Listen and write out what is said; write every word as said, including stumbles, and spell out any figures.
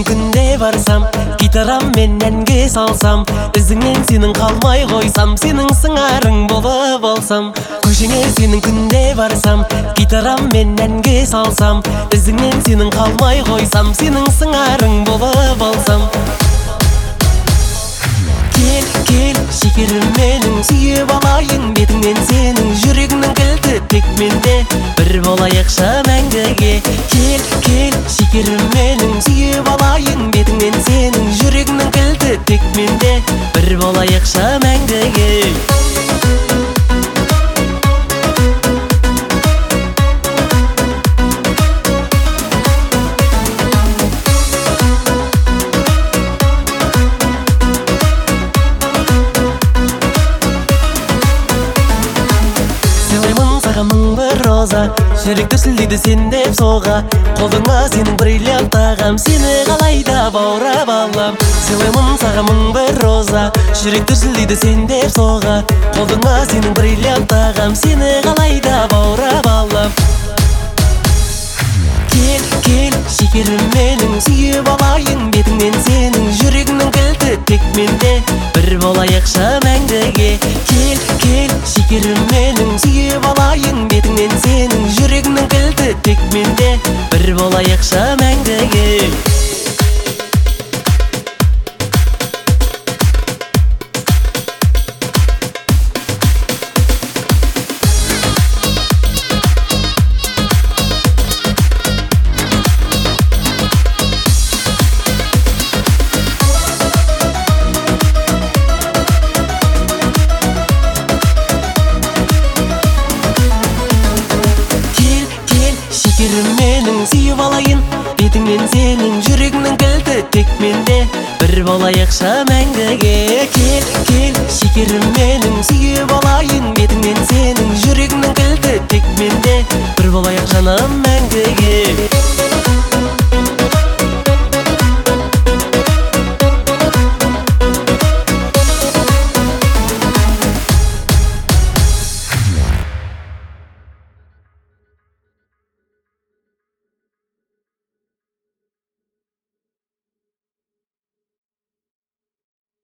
күнде барсам, гитарам менен ке салсам, ізіңнен сенің қалмай қойсам, сенің сыңарың болып алсам. Көшеңе сенің күнде барсам, гитарам менен ке салсам, ізіңнен сенің қалмай қойсам, сенің сыңарың болып алсам. Кел, кел, шекерім менің, сүйіп алайын бетіңнен сенің, жүрегіңнің кілті тек менде, бір болайықшы мәңгіге. Кел, кел, шекерім менің, сүйіп алайын бетіңнен сенің, жүрегіңнің кілті тек менде, бір болайықшы мәңгіге. Мың бір роза, жүрек дүрсілдейді сен деп соға, қолыңа сенің бриллиант тағам, сені қалайда баурап алам. Сыйлаймын саған мың бір роза, жүрек дүрсілдейді сен деп соға, қолыңа сенің бриллиант тағам, сені қалайда баурап алам. Кел, кел, шекерім менің, сүйіп алайын бетіңнен сенің, жүрегіңнің кілті тек менде, бір болайықшы мәңгіге. Кел, кел, шекерім менің, сүйіп алайын бетіңнен сенің, жүрегіңнің кілті тек менде, бір болайықшы мәңгіге. Шекерім менің, сүйіп алайын бетіңнен сенің, жүрегіңнің кілті тек менде, бір болайықшы мәңгіге. Кел, кел, шекерім менің, сүйіп алайын бетіңнен сенің, жүрегіңнің кілті тек менде, бір болайық жаным